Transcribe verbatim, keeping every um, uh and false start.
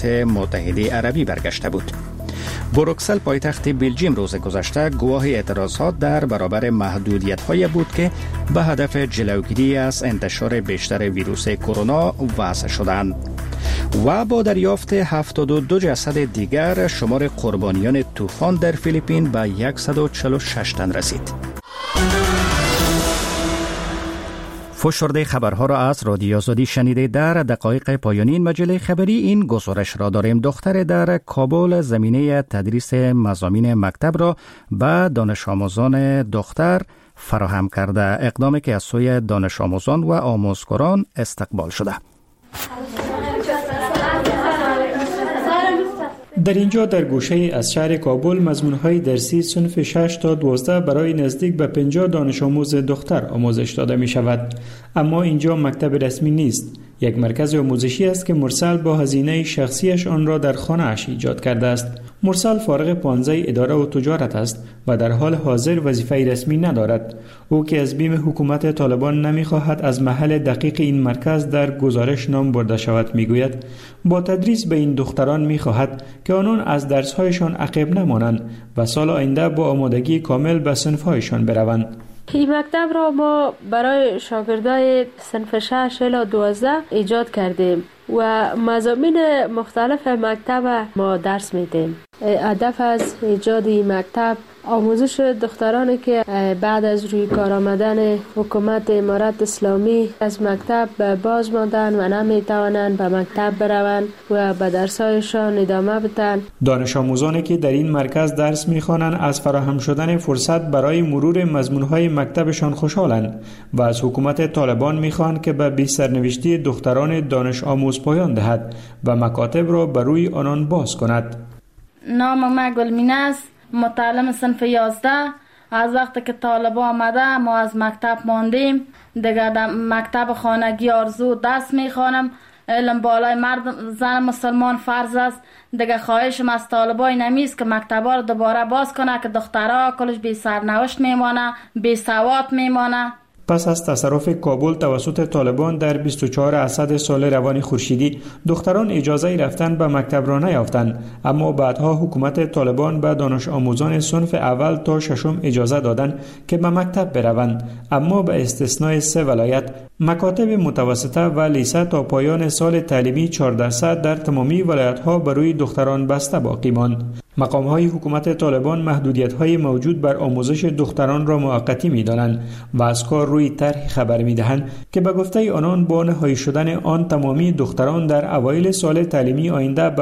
متحده عربی برگشته بود. بروکسل پایتخت بلژیم روز گذشته گواه اعتراضات در برابر محدودیت‌های بود که به هدف جلوگیری از انتشار بیشتر ویروس کرونا وضع شدند. و با دریافت هفتاد و دو جسد دیگر شمار قربانیان طوفان در فیلیپین به صد و چهل و شش تن رسید. فشرده خبرها را از رادیو آزادی شنیده. در دقایق پایانی این مجله خبری این گزارش را داریم. دختر در کابل زمینه تدریس مضامین مکتب را به دانش آموزان دختر فراهم کرده، اقدامی که از سوی دانش آموزان و آموزگاران استقبال شده. در اینجا در گوشه از شهر کابل مضمون‌های درسی صنف شش تا دوازده برای نزدیک به پنجاه دانش آموز دختر آموزش داده می شود. اما اینجا مکتب رسمی نیست. یک مرکز آموزشی است که مرسل با هزینه شخصیش آن را در خانه اش ایجاد کرده است. مرسل فارغ پانزده اداره و تجارت است و در حال حاضر وظیفه رسمی ندارد. او که از بیم حکومت طالبان نمی‌خواهد از محل دقیق این مرکز در گزارش نام برده شود میگوید با تدریس به این دختران می‌خواهد که آنان از درس‌هایشان عقب نمانند و سال آینده با آمادگی کامل به صنف‌هایشان بروند. این مکتب را ما برای شاگردای صنف شش الی دوازده ایجاد کردیم و مضامین مختلف مکتب ما درس میدیم. هدف از ایجاد این مکتب آموزش دخترانی که بعد از روی کار آمدن حکومت امارت اسلامی از مکتب باز ماندن و نمیتوانند به مکتب بروند و به درسایشان ادامه بدن. دانش آموزانی که در این مرکز درس میخوانند از فراهم شدن فرصت برای مرور مضمونهای مکتبشان خوشحالند و از حکومت طالبان میخواهند که به بی سرنوشتی دختران دانش آموز پایان دهد و مکاتب را بر روی آنان باز کند. نام ما گلمینه است، متعلم صنف یازده. از وقتی که طالبان آمده ما از مکتب ماندیم. دیگه در مکتب خانگی آرزو درس میخوانم. علم بالای مرد زن مسلمان فرض است. دیگه خواهشم از طالبان نمیست که مکتبا رو دوباره باز کنه که دخترها کلش بی سرنوشت میمانه، بی سواد میمانه. پس از تصرف کابل توسط طالبان در بیست و چهار اسد سال روان خورشیدی دختران اجازه رفتن به مکتب را نیافتند، اما بعدها حکومت طالبان به دانش آموزان صنف اول تا ششم اجازه دادند که به مکتب بروند، اما به استثنای سه ولایت مکاتب متوسطه و لیسه تا پایان سال تعلیمی چهارده صد در تمامی ولایت‌ها برای دختران بسته باقی ماند. مقام‌های حکومت طالبان محدودیت‌های موجود بر آموزش دختران را موقتی می‌دانند و از کار روی طرح خبر می‌دهند که به گفته آنان با نهایی شدن آن تمامی دختران در اوایل سال تعلیمی آینده